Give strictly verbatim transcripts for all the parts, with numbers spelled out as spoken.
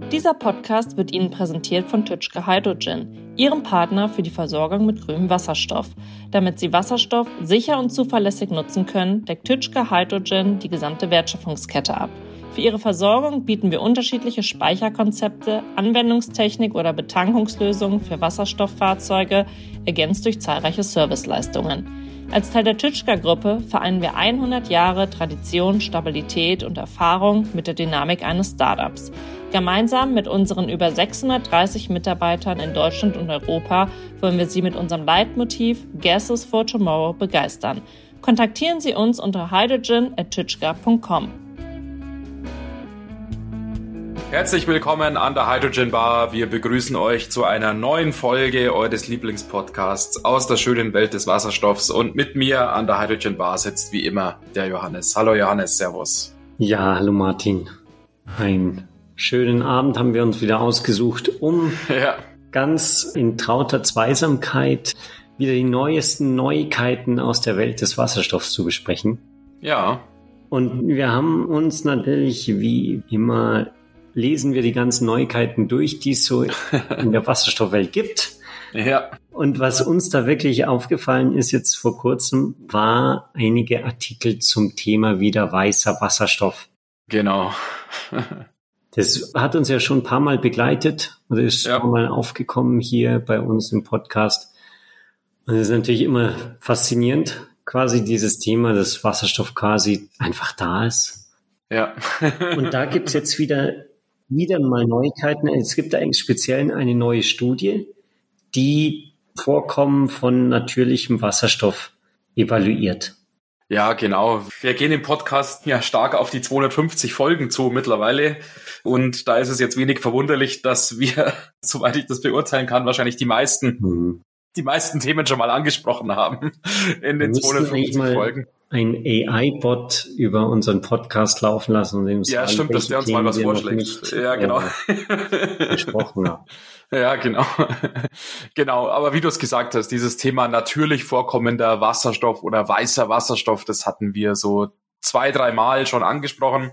Dieser Podcast wird Ihnen präsentiert von Tütschke Hydrogen, Ihrem Partner für die Versorgung mit grünem Wasserstoff. Damit Sie Wasserstoff sicher und zuverlässig nutzen können, deckt Tütschke Hydrogen die gesamte Wertschöpfungskette ab. Für Ihre Versorgung bieten wir unterschiedliche Speicherkonzepte, Anwendungstechnik oder Betankungslösungen für Wasserstofffahrzeuge, ergänzt durch zahlreiche Serviceleistungen. Als Teil der Tütschke-Gruppe vereinen wir hundert Jahre Tradition, Stabilität und Erfahrung mit der Dynamik eines Startups. Gemeinsam mit unseren über sechshundertdreißig Mitarbeitern in Deutschland und Europa wollen wir Sie mit unserem Leitmotiv Gases for Tomorrow begeistern. Kontaktieren Sie uns unter hydrogen at tütschke punkt com. Herzlich willkommen an der Hydrogen Bar. Wir begrüßen euch zu einer neuen Folge eures Lieblingspodcasts aus der schönen Welt des Wasserstoffs. Und mit mir an der Hydrogen Bar sitzt wie immer der Johannes. Hallo Johannes, servus. Ja, hallo Martin. Einen schönen Abend haben wir uns wieder ausgesucht, um ja. ganz in trauter Zweisamkeit wieder die neuesten Neuigkeiten aus der Welt des Wasserstoffs zu besprechen. Ja. Und wir haben uns natürlich wie immer lesen wir die ganzen Neuigkeiten durch, die es so in der Wasserstoffwelt gibt. Ja. Und was uns da wirklich aufgefallen ist jetzt vor kurzem, war einige Artikel zum Thema wieder weißer Wasserstoff. Genau. Das hat uns ja schon ein paar Mal begleitet oder ist ja. schon mal aufgekommen hier bei uns im Podcast. Und es ist natürlich immer faszinierend, quasi dieses Thema, dass Wasserstoff quasi einfach da ist. Ja. Und da gibt's jetzt wieder wieder mal Neuigkeiten. Es gibt eigentlich speziell eine neue Studie, die Vorkommen von natürlichem Wasserstoff evaluiert. Ja, genau. Wir gehen im Podcast ja stark auf die zweihundertfünfzig Folgen zu mittlerweile. Und da ist es jetzt wenig verwunderlich, dass wir, soweit ich das beurteilen kann, wahrscheinlich die meisten, mhm. die meisten Themen schon mal angesprochen haben in den zweihundertfünfzig Folgen. Ein A I-Bot über unseren Podcast laufen lassen und dem ja, stimmt, dass der uns Themen mal was vorschlägt. Nicht, ja, genau. Äh, besprochen haben. Ja, genau. Genau, aber wie du es gesagt hast, dieses Thema natürlich vorkommender Wasserstoff oder weißer Wasserstoff, das hatten wir so zwei, drei Mal schon angesprochen.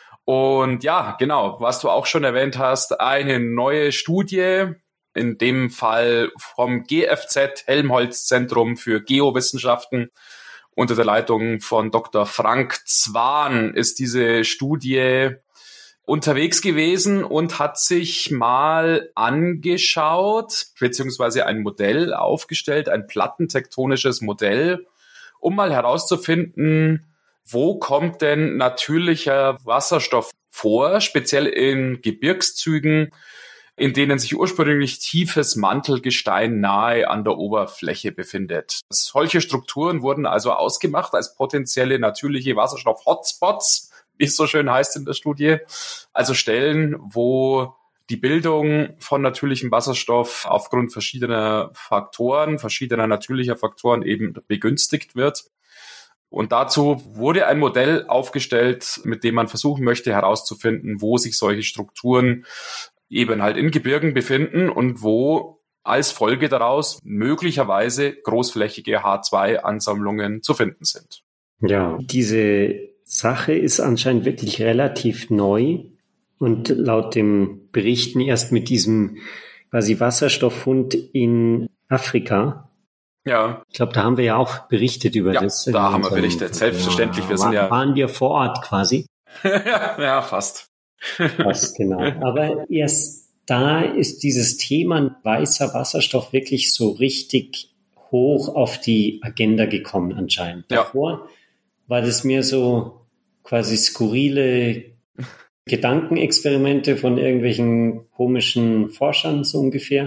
Und ja, genau, was du auch schon erwähnt hast, eine neue Studie, in dem Fall vom G F Z, Helmholtz-Zentrum für Geowissenschaften, unter der Leitung von Doktor Frank Zwahn ist diese Studie unterwegs gewesen und hat sich mal angeschaut, beziehungsweise ein Modell aufgestellt, ein plattentektonisches Modell, um mal herauszufinden, wo kommt denn natürlicher Wasserstoff vor, speziell in Gebirgszügen, in denen sich ursprünglich tiefes Mantelgestein nahe an der Oberfläche befindet. Solche Strukturen wurden also ausgemacht als potenzielle natürliche Wasserstoff-Hotspots, wie es so schön heißt in der Studie. Also Stellen, wo die Bildung von natürlichem Wasserstoff aufgrund verschiedener Faktoren, verschiedener natürlicher Faktoren eben begünstigt wird. Und dazu wurde ein Modell aufgestellt, mit dem man versuchen möchte herauszufinden, wo sich solche Strukturen eben halt in Gebirgen befinden und wo als Folge daraus möglicherweise großflächige H zwei Ansammlungen zu finden sind. Ja, diese Sache ist anscheinend wirklich relativ neu und laut dem Berichten erst mit diesem quasi Wasserstofffund in Afrika. Ja. Ich glaube, da haben wir ja auch berichtet über ja, das. Da haben wir berichtet, selbstverständlich. Ja, wir sind ja waren wir vor Ort quasi. Ja, fast. Fast, genau. Aber erst da ist dieses Thema weißer Wasserstoff wirklich so richtig hoch auf die Agenda gekommen anscheinend. Ja. Davor war das mir so quasi skurrile Gedankenexperimente von irgendwelchen komischen Forschern so ungefähr.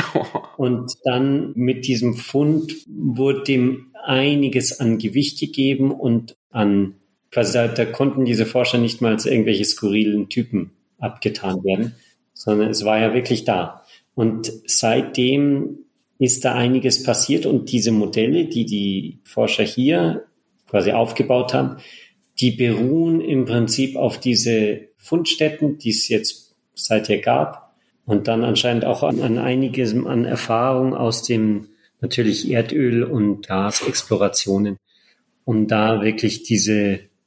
Und dann mit diesem Fund wurde dem einiges an Gewicht gegeben und an quasi da, da konnten diese Forscher nicht mal als irgendwelche skurrilen Typen abgetan werden, sondern es war ja wirklich da. Und seitdem ist da einiges passiert und diese Modelle, die die Forscher hier quasi aufgebaut haben, die beruhen im Prinzip auf diese Fundstätten, die es jetzt seither gab und dann anscheinend auch an, an einiges an Erfahrung aus dem natürlich Erdöl- und Gasexplorationen, um da wirklich diese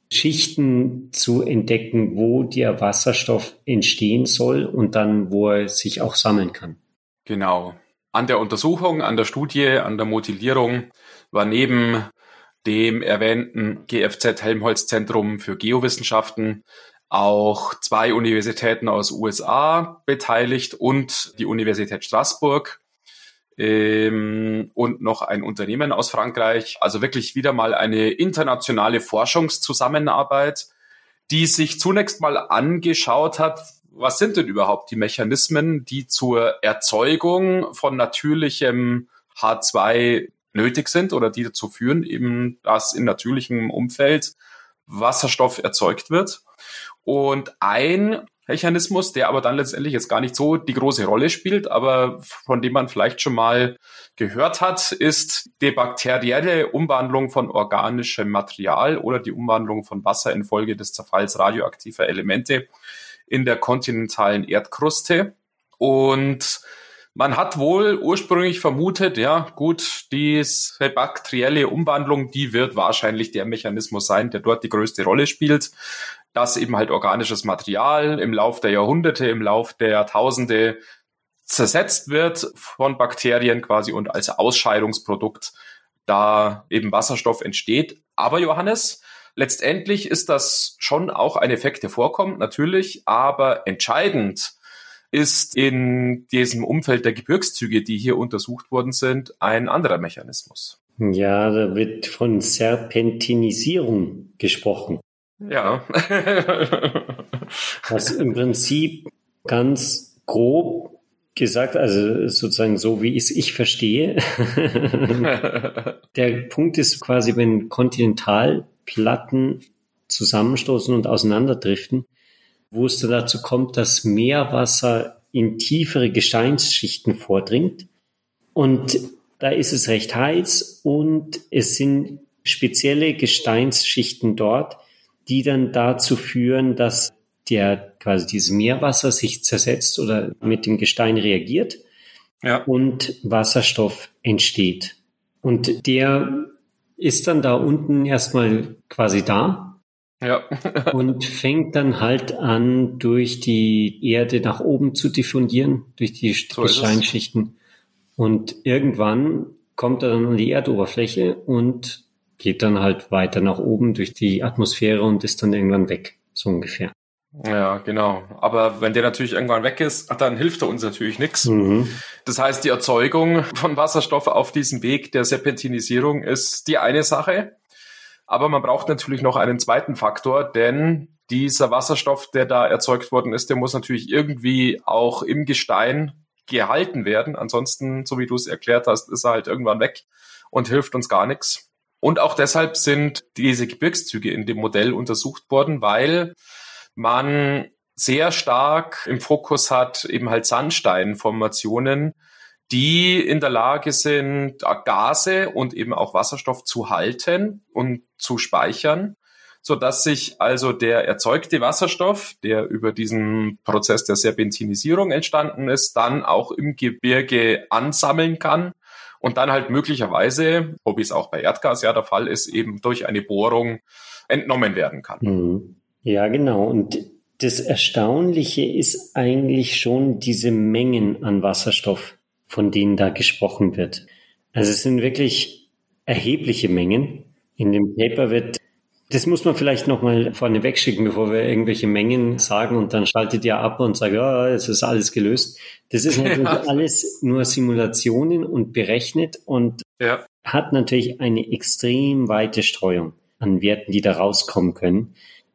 Schichten zu entdecken, wo der Wasserstoff entstehen soll und dann, wo er sich auch sammeln kann. Genau. An der Untersuchung, an der Studie, an der Modellierung war neben dem erwähnten G F Z-Helmholtz-Zentrum für Geowissenschaften auch zwei Universitäten aus U S A beteiligt und die Universität Straßburg ähm, und noch ein Unternehmen aus Frankreich. Also wirklich wieder mal eine internationale Forschungszusammenarbeit, die sich zunächst mal angeschaut hat, was sind denn überhaupt die Mechanismen, die zur Erzeugung von natürlichem H zwei nötig sind oder die dazu führen, eben, dass in natürlichem Umfeld Wasserstoff erzeugt wird. Und ein Mechanismus, der aber dann letztendlich jetzt gar nicht so die große Rolle spielt, aber von dem man vielleicht schon mal gehört hat, ist die bakterielle Umwandlung von organischem Material oder die Umwandlung von Wasser infolge des Zerfalls radioaktiver Elemente in der kontinentalen Erdkruste. Und man hat wohl ursprünglich vermutet, ja gut, diese bakterielle Umwandlung, die wird wahrscheinlich der Mechanismus sein, der dort die größte Rolle spielt, dass eben halt organisches Material im Lauf der Jahrhunderte, im Lauf der Jahrtausende zersetzt wird von Bakterien quasi und als Ausscheidungsprodukt da eben Wasserstoff entsteht. Aber Johannes, letztendlich ist das schon auch ein Effekt, der vorkommt, natürlich, aber entscheidend ist in diesem Umfeld der Gebirgszüge, die hier untersucht worden sind, ein anderer Mechanismus. Ja, da wird von Serpentinisierung gesprochen. Ja. Was im Prinzip ganz grob gesagt, also sozusagen so, wie ich es ich verstehe. Der Punkt ist quasi, wenn Kontinentalplatten zusammenstoßen und auseinanderdriften, wo es dann dazu kommt, dass Meerwasser in tiefere Gesteinsschichten vordringt. Und da ist es recht heiß und es sind spezielle Gesteinsschichten dort, die dann dazu führen, dass der quasi dieses Meerwasser sich zersetzt oder mit dem Gestein reagiert, ja, und Wasserstoff entsteht. Und der ist dann da unten erstmal quasi da. Ja. Und fängt dann halt an, durch die Erde nach oben zu diffundieren, durch die so Gesteinsschichten. Und irgendwann kommt er dann an die Erdoberfläche und geht dann halt weiter nach oben durch die Atmosphäre und ist dann irgendwann weg, so ungefähr. Ja, genau. Aber wenn der natürlich irgendwann weg ist, dann hilft er uns natürlich nichts. Mhm. Das heißt, die Erzeugung von Wasserstoff auf diesem Weg der Serpentinisierung ist die eine Sache. Aber man braucht natürlich noch einen zweiten Faktor, denn dieser Wasserstoff, der da erzeugt worden ist, der muss natürlich irgendwie auch im Gestein gehalten werden. Ansonsten, so wie du es erklärt hast, ist er halt irgendwann weg und hilft uns gar nichts. Und auch deshalb sind diese Gebirgszüge in dem Modell untersucht worden, weil man sehr stark im Fokus hat eben halt Sandsteinformationen, die in der Lage sind, Gase und eben auch Wasserstoff zu halten und zu speichern, sodass sich also der erzeugte Wasserstoff, der über diesen Prozess der Serpentinisierung entstanden ist, dann auch im Gebirge ansammeln kann und dann halt möglicherweise, ob es auch bei Erdgas ja der Fall ist, eben durch eine Bohrung entnommen werden kann. Ja, genau. Und das Erstaunliche ist eigentlich schon diese Mengen an Wasserstoff, von denen da gesprochen wird. Also es sind wirklich erhebliche Mengen. In dem Paper wird, das muss man vielleicht nochmal vorne wegschicken, bevor wir irgendwelche Mengen sagen und dann schaltet ihr ab und sagt, ja, es ist alles gelöst. Das ist natürlich ja alles nur Simulationen und berechnet und ja, hat natürlich eine extrem weite Streuung an Werten, die da rauskommen können.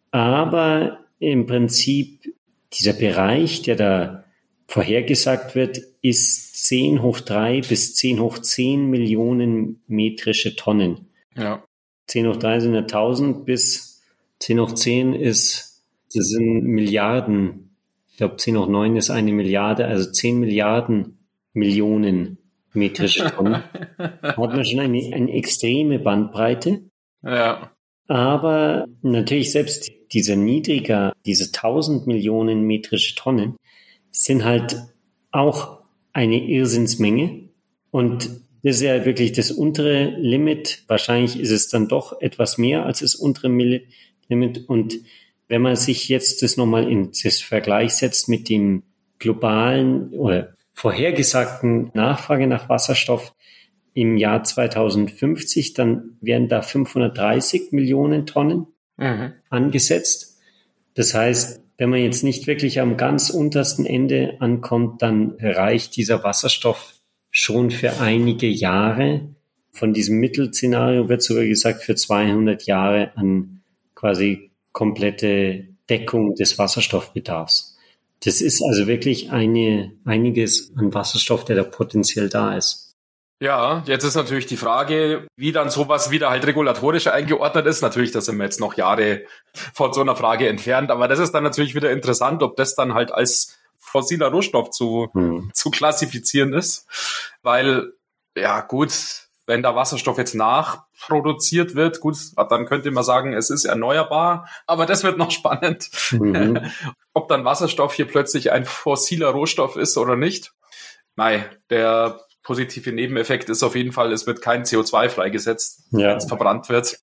Aber im Prinzip dieser Bereich, der da vorhergesagt wird, ist zehn hoch drei bis zehn hoch zehn Millionen metrische Tonnen. Ja. zehn hoch drei sind ja tausend bis zehn hoch zehn ist, das sind Milliarden. Ich glaube, zehn hoch neun ist eine Milliarde, also zehn Milliarden Millionen metrische Tonnen. Hat man schon eine, eine extreme Bandbreite. Ja. Aber natürlich selbst dieser niedriger, diese tausend Millionen metrische Tonnen sind halt auch eine Irrsinnsmenge. Und das ist ja wirklich das untere Limit. Wahrscheinlich ist es dann doch etwas mehr als das untere nimmt. Und wenn man sich jetzt das nochmal in das Vergleich setzt mit dem globalen oder vorhergesagten Nachfrage nach Wasserstoff im Jahr zweitausendfünfzig, dann werden da fünfhundertdreißig Millionen Tonnen mhm. angesetzt. Das heißt, wenn man jetzt nicht wirklich am ganz untersten Ende ankommt, dann reicht dieser Wasserstoff schon für einige Jahre. Von diesem Mittelszenario wird sogar gesagt, für zweihundert Jahre an quasi komplette Deckung des Wasserstoffbedarfs. Das ist also wirklich eine, einiges an Wasserstoff, der da potenziell da ist. Ja, jetzt ist natürlich die Frage, wie dann sowas wieder halt regulatorisch eingeordnet ist. Natürlich, da sind wir jetzt noch Jahre von so einer Frage entfernt, aber das ist dann natürlich wieder interessant, ob das dann halt als fossiler Rohstoff zu, hm. zu klassifizieren ist. Weil, ja gut, wenn da Wasserstoff jetzt nachproduziert wird, gut, dann könnte man sagen, es ist erneuerbar, aber das wird noch spannend. Mhm. Ob dann Wasserstoff hier plötzlich ein fossiler Rohstoff ist oder nicht. Nein, der positive Nebeneffekt ist auf jeden Fall, es wird kein C O zwei freigesetzt, ja. wenn es verbrannt wird.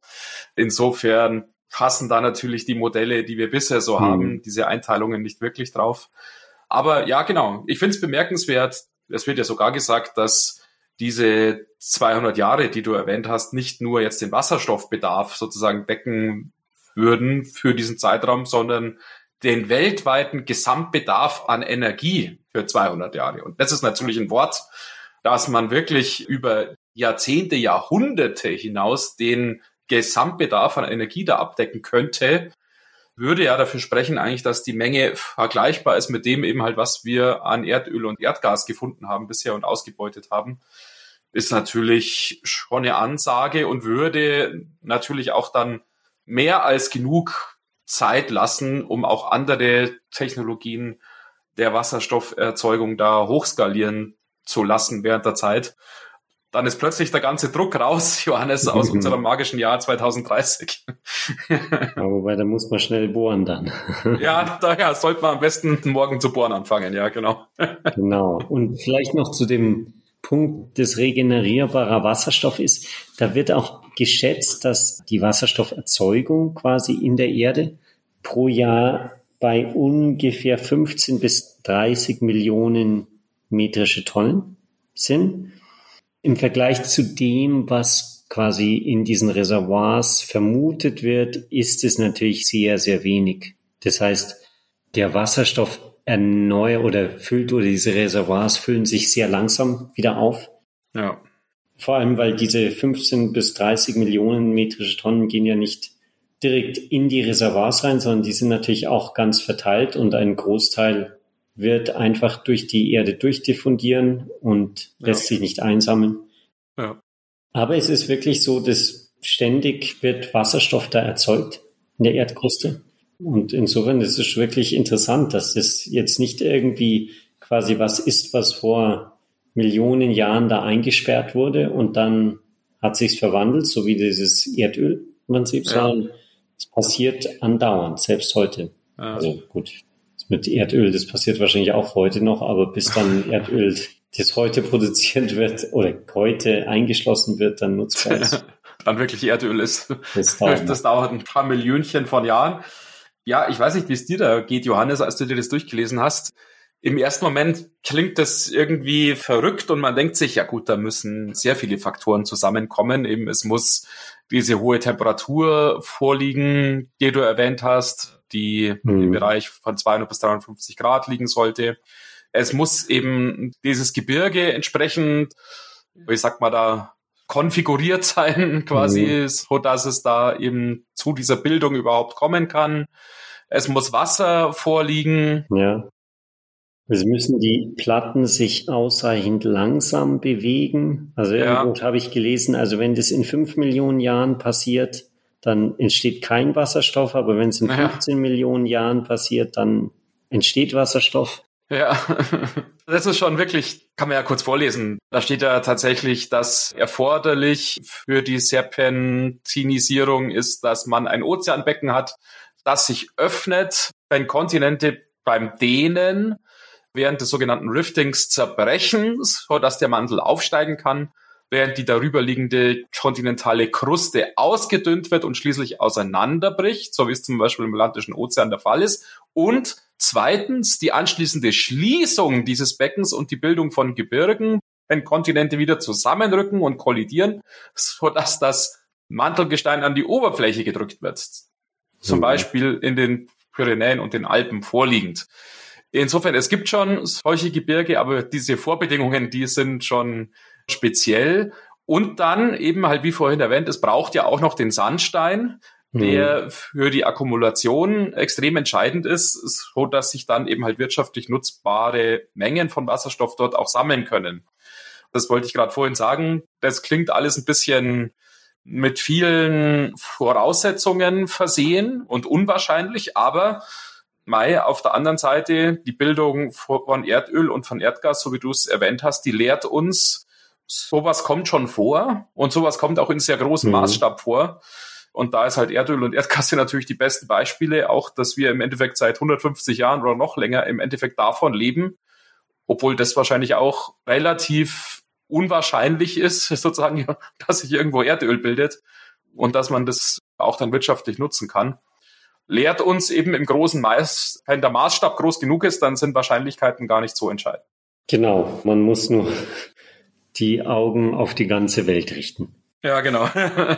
Insofern passen da natürlich die Modelle, die wir bisher so mhm. haben, diese Einteilungen nicht wirklich drauf. Aber ja, genau, ich finde es bemerkenswert, es wird ja sogar gesagt, dass diese zweihundert Jahre, die du erwähnt hast, nicht nur jetzt den Wasserstoffbedarf sozusagen decken würden für diesen Zeitraum, sondern den weltweiten Gesamtbedarf an Energie für zweihundert Jahre. Und das ist natürlich ein Wort, dass man wirklich über Jahrzehnte, Jahrhunderte hinaus den Gesamtbedarf an Energie da abdecken könnte, würde ja dafür sprechen eigentlich, dass die Menge vergleichbar ist mit dem eben halt, was wir an Erdöl und Erdgas gefunden haben bisher und ausgebeutet haben. Ist natürlich schon eine Ansage und würde natürlich auch dann mehr als genug Zeit lassen, um auch andere Technologien der Wasserstofferzeugung da hochskalieren zu lassen während der Zeit. Dann ist plötzlich der ganze Druck raus, Johannes, aus unserem magischen Jahr zweitausenddreißig. Ja, wobei, da muss man schnell bohren dann. Ja, daher sollte man am besten morgen zu bohren anfangen, ja, genau. Genau. Und vielleicht noch zu dem Punkt des regenerierbarer Wasserstoff ist, da wird auch geschätzt, dass die Wasserstofferzeugung quasi in der Erde pro Jahr bei ungefähr fünfzehn bis dreißig Millionen metrische Tonnen sind. Im Vergleich zu dem, was quasi in diesen Reservoirs vermutet wird, ist es natürlich sehr, sehr wenig. Das heißt, der Wasserstoff erneuert oder füllt oder diese Reservoirs füllen sich sehr langsam wieder auf. Ja. Vor allem, weil diese fünfzehn bis dreißig Millionen metrische Tonnen gehen ja nicht direkt in die Reservoirs rein, sondern die sind natürlich auch ganz verteilt und ein Großteil wird einfach durch die Erde durchdiffundieren und lässt ja. sich nicht einsammeln. Ja. Aber es ist wirklich so, dass ständig wird Wasserstoff da erzeugt in der Erdkruste. Und insofern ist es wirklich interessant, dass das jetzt nicht irgendwie quasi was ist, was vor Millionen Jahren da eingesperrt wurde und dann hat sich's verwandelt, so wie dieses Erdöl im Prinzip, ja. sondern es passiert andauernd, selbst heute. Ja. Also gut. Mit Erdöl, das passiert wahrscheinlich auch heute noch, aber bis dann Erdöl, das heute produziert wird oder heute eingeschlossen wird, dann nutzbar ist. Dann wirklich Erdöl ist. Das dauert, das dauert ein paar Millionchen von Jahren. Ja, ich weiß nicht, wie es dir da geht, Johannes, als du dir das durchgelesen hast. Im ersten Moment klingt das irgendwie verrückt und man denkt sich, ja gut, da müssen sehr viele Faktoren zusammenkommen. Eben, es muss diese hohe Temperatur vorliegen, die du erwähnt hast, die mhm. im Bereich von zweihundert bis dreihundertfünfzig Grad liegen sollte. Es muss eben dieses Gebirge entsprechend, wie sagt man da, konfiguriert sein, quasi, mhm. so dass es da eben zu dieser Bildung überhaupt kommen kann. Es muss Wasser vorliegen. Ja. Es müssen die Platten sich ausreichend langsam bewegen. Also irgendwo ja. habe ich gelesen, also wenn das in fünf Millionen Jahren passiert, dann entsteht kein Wasserstoff, aber wenn es in fünfzehn ja. Millionen Jahren passiert, dann entsteht Wasserstoff. Ja, das ist schon wirklich, kann man ja kurz vorlesen. Da steht ja tatsächlich, dass erforderlich für die Serpentinisierung ist, dass man ein Ozeanbecken hat, das sich öffnet, wenn Kontinente beim Dehnen während des sogenannten Riftings zerbrechen, sodass der Mantel aufsteigen kann. während die darüberliegende kontinentale Kruste ausgedünnt wird und schließlich auseinanderbricht, so wie es zum Beispiel im Atlantischen Ozean der Fall ist. Und zweitens die anschließende Schließung dieses Beckens und die Bildung von Gebirgen, wenn Kontinente wieder zusammenrücken und kollidieren, sodass das Mantelgestein an die Oberfläche gedrückt wird. Zum mhm. Beispiel in den Pyrenäen und den Alpen vorliegend. Insofern, es gibt schon solche Gebirge, aber diese Vorbedingungen, die sind schon speziell. Und dann eben halt, wie vorhin erwähnt, es braucht ja auch noch den Sandstein, mhm. der für die Akkumulation extrem entscheidend ist, so dass sich dann eben halt wirtschaftlich nutzbare Mengen von Wasserstoff dort auch sammeln können. Das wollte ich gerade vorhin sagen. Das klingt alles ein bisschen mit vielen Voraussetzungen versehen und unwahrscheinlich, aber Mai, auf der anderen Seite, die Bildung von Erdöl und von Erdgas, so wie du es erwähnt hast, die lehrt uns, sowas kommt schon vor und sowas kommt auch in sehr großem mhm. Maßstab vor. Und da ist halt Erdöl und Erdgas sind natürlich die besten Beispiele, auch dass wir im Endeffekt seit hundertfünfzig Jahren oder noch länger im Endeffekt davon leben, obwohl das wahrscheinlich auch relativ unwahrscheinlich ist, sozusagen, dass sich irgendwo Erdöl bildet und dass man das auch dann wirtschaftlich nutzen kann. Lehrt uns eben im großen Maß, wenn der Maßstab groß genug ist, dann sind Wahrscheinlichkeiten gar nicht so entscheidend. Genau, man muss nur die Augen auf die ganze Welt richten. Ja, genau.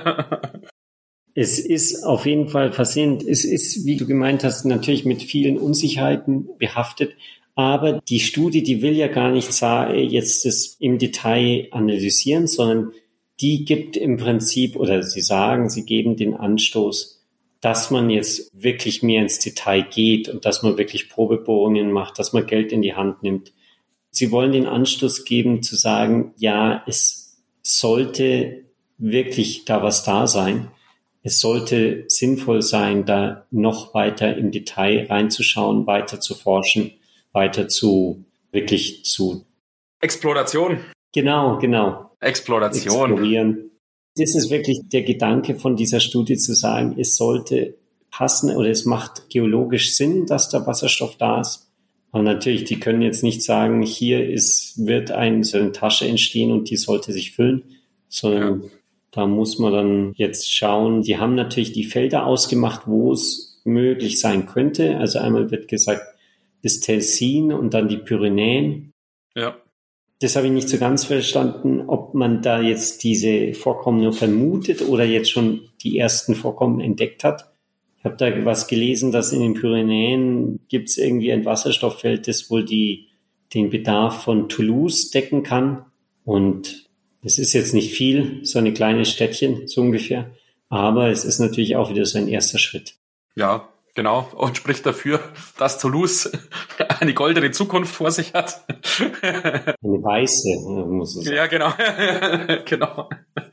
Es ist auf jeden Fall faszinierend. Es ist, wie du gemeint hast, natürlich mit vielen Unsicherheiten behaftet. Aber die Studie, die will ja gar nicht jetzt das im Detail analysieren, sondern die gibt im Prinzip, oder sie sagen, sie geben den Anstoß, dass man jetzt wirklich mehr ins Detail geht und dass man wirklich Probebohrungen macht, dass man Geld in die Hand nimmt. Sie wollen den Anstoß geben, zu sagen, ja, es sollte wirklich da was da sein. Es sollte sinnvoll sein, da noch weiter im Detail reinzuschauen, weiter zu forschen, weiter zu, wirklich zu... Exploration. Genau, genau. Exploration. Explorieren. Das ist wirklich der Gedanke von dieser Studie, zu sagen, es sollte passen oder es macht geologisch Sinn, dass da Wasserstoff da ist. Und natürlich, die können jetzt nicht sagen, hier ist, wird ein, so eine Tasche entstehen und die sollte sich füllen, sondern ja. Da muss man dann jetzt schauen. Die haben natürlich die Felder ausgemacht, wo es möglich sein könnte. Also einmal wird gesagt, das Tessin und dann die Pyrenäen. Ja. Das habe ich nicht so ganz verstanden, ob man da jetzt diese Vorkommen nur vermutet oder jetzt schon die ersten Vorkommen entdeckt hat. Ich habe da was gelesen, dass in den Pyrenäen gibt es irgendwie ein Wasserstofffeld, das wohl die, den Bedarf von Toulouse decken kann. Und es ist jetzt nicht viel, so eine kleine Städtchen so ungefähr. Aber es ist natürlich auch wieder so ein erster Schritt. Ja, genau. Und spricht dafür, dass Toulouse eine goldene Zukunft vor sich hat. Eine weiße, muss es sein. Ja, genau. Genau.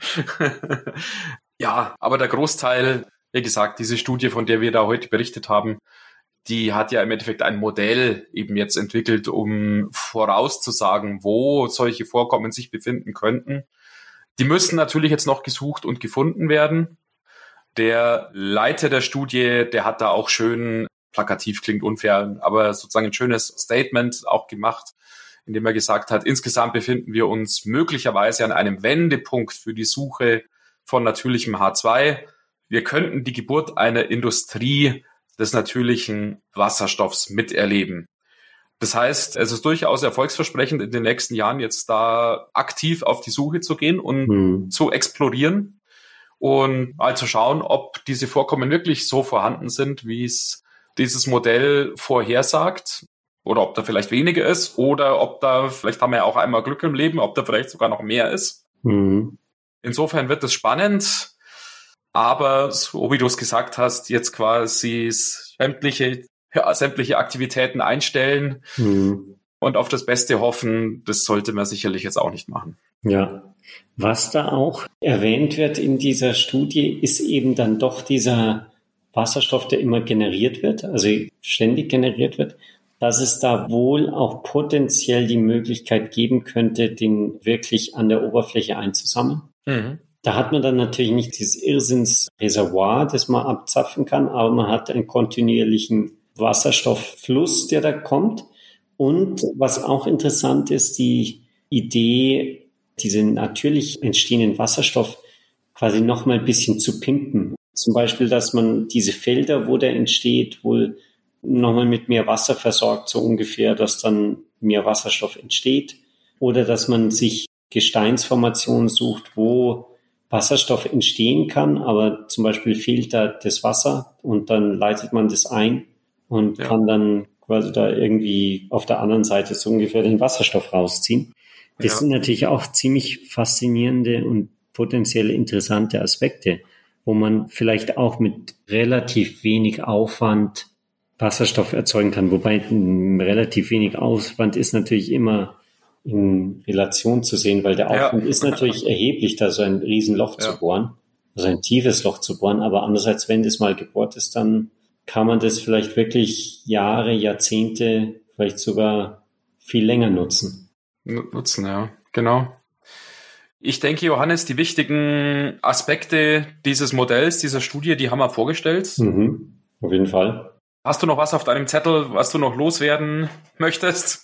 Ja, aber der Großteil, wie gesagt, diese Studie, von der wir da heute berichtet haben, die hat ja im Endeffekt ein Modell eben jetzt entwickelt, um vorauszusagen, wo solche Vorkommen sich befinden könnten. Die müssen natürlich jetzt noch gesucht und gefunden werden. Der Leiter der Studie, der hat da auch schön, plakativ klingt unfair, aber sozusagen ein schönes Statement auch gemacht, in dem er gesagt hat, insgesamt befinden wir uns möglicherweise an einem Wendepunkt für die Suche von natürlichem H zwei. Wir könnten die Geburt einer Industrie des natürlichen Wasserstoffs miterleben. Das heißt, es ist durchaus erfolgsversprechend, in den nächsten Jahren jetzt da aktiv auf die Suche zu gehen und hm. zu explorieren und mal zu schauen, ob diese Vorkommen wirklich so vorhanden sind, wie es dieses Modell vorhersagt, oder ob da vielleicht weniger ist, oder ob da, vielleicht haben wir ja auch einmal Glück im Leben, ob da vielleicht sogar noch mehr ist. Hm. Insofern wird es spannend. Aber, so wie du es gesagt hast, jetzt quasi sämtliche, ja, sämtliche Aktivitäten einstellen mhm. und auf das Beste hoffen, das sollte man sicherlich jetzt auch nicht machen. Ja, was da auch erwähnt wird in dieser Studie, ist eben dann doch dieser Wasserstoff, der immer generiert wird, also ständig generiert wird, dass es da wohl auch potenziell die Möglichkeit geben könnte, den wirklich an der Oberfläche einzusammeln. Mhm. Da hat man dann natürlich nicht dieses Irrsinnsreservoir, das man abzapfen kann, aber man hat einen kontinuierlichen Wasserstofffluss, der da kommt. Und was auch interessant ist, die Idee, diesen natürlich entstehenden Wasserstoff quasi nochmal ein bisschen zu pimpen. Zum Beispiel, dass man diese Felder, wo der entsteht, wohl nochmal mit mehr Wasser versorgt, so ungefähr, dass dann mehr Wasserstoff entsteht. Oder dass man sich Gesteinsformationen sucht, wo Wasserstoff entstehen kann, aber zum Beispiel fehlt da das Wasser und dann leitet man das ein und ja. kann dann quasi da irgendwie auf der anderen Seite so ungefähr den Wasserstoff rausziehen. Das ja. sind natürlich auch ziemlich faszinierende und potenziell interessante Aspekte, wo man vielleicht auch mit relativ wenig Aufwand Wasserstoff erzeugen kann. Wobei relativ wenig Aufwand ist natürlich immer in Relation zu sehen, weil der Aufwand ja. ist natürlich erheblich, da so ein Riesenloch ja. zu bohren, also ein tiefes Loch zu bohren. Aber andererseits, wenn das mal gebohrt ist, dann kann man das vielleicht wirklich Jahre, Jahrzehnte, vielleicht sogar viel länger nutzen. Nutzen, ja, genau. Ich denke, Johannes, die wichtigen Aspekte dieses Modells, dieser Studie, die haben wir vorgestellt. Mhm, auf jeden Fall. Hast du noch was auf deinem Zettel, was du noch loswerden möchtest?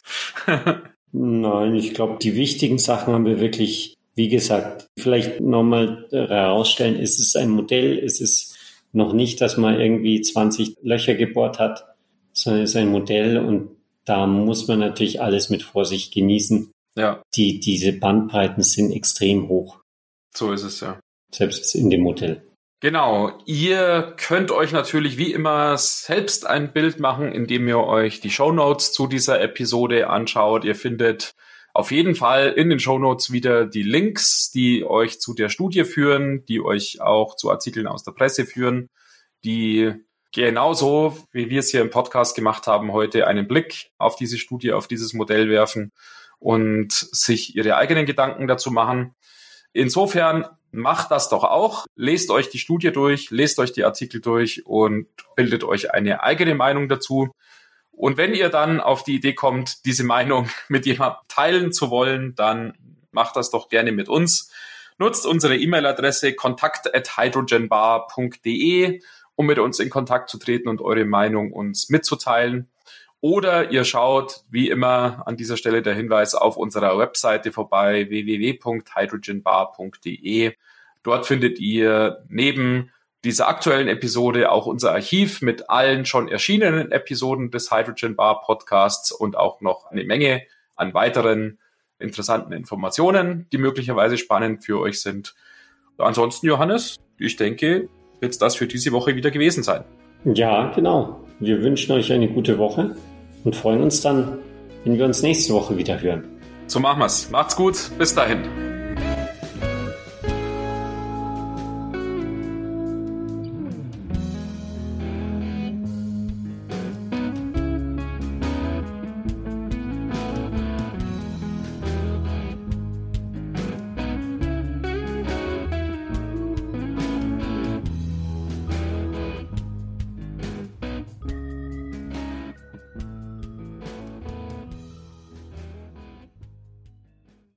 Nein, ich glaube, die wichtigen Sachen haben wir wirklich, wie gesagt, vielleicht nochmal herausstellen. Es ist ein Modell, es ist noch nicht, dass man irgendwie zwanzig Löcher gebohrt hat, sondern es ist ein Modell und da muss man natürlich alles mit Vorsicht genießen. Ja. Die, diese Bandbreiten sind extrem hoch. So ist es, ja. Selbst in dem Modell. Genau. Ihr könnt euch natürlich wie immer selbst ein Bild machen, indem ihr euch die Shownotes zu dieser Episode anschaut. Ihr findet auf jeden Fall in den Shownotes wieder die Links, die euch zu der Studie führen, die euch auch zu Artikeln aus der Presse führen, die genauso, wie wir es hier im Podcast gemacht haben, heute einen Blick auf diese Studie, auf dieses Modell werfen und sich ihre eigenen Gedanken dazu machen. Insofern macht das doch auch. Lest euch die Studie durch, lest euch die Artikel durch und bildet euch eine eigene Meinung dazu. Und wenn ihr dann auf die Idee kommt, diese Meinung mit jemandem teilen zu wollen, dann macht das doch gerne mit uns. Nutzt unsere E-Mail-Adresse kontakt at hydrogenbar punkt de, um mit uns in Kontakt zu treten und eure Meinung uns mitzuteilen. Oder ihr schaut, wie immer an dieser Stelle der Hinweis, auf unserer Webseite vorbei, w w w punkt hydrogenbar punkt de. Dort findet ihr neben dieser aktuellen Episode auch unser Archiv mit allen schon erschienenen Episoden des Hydrogen Bar Podcasts und auch noch eine Menge an weiteren interessanten Informationen, die möglicherweise spannend für euch sind. Ansonsten, Johannes, ich denke, wird es das für diese Woche wieder gewesen sein. Ja, genau. Wir wünschen euch eine gute Woche und freuen uns dann, wenn wir uns nächste Woche wieder hören. So machen wir's. Macht's gut. Bis dahin.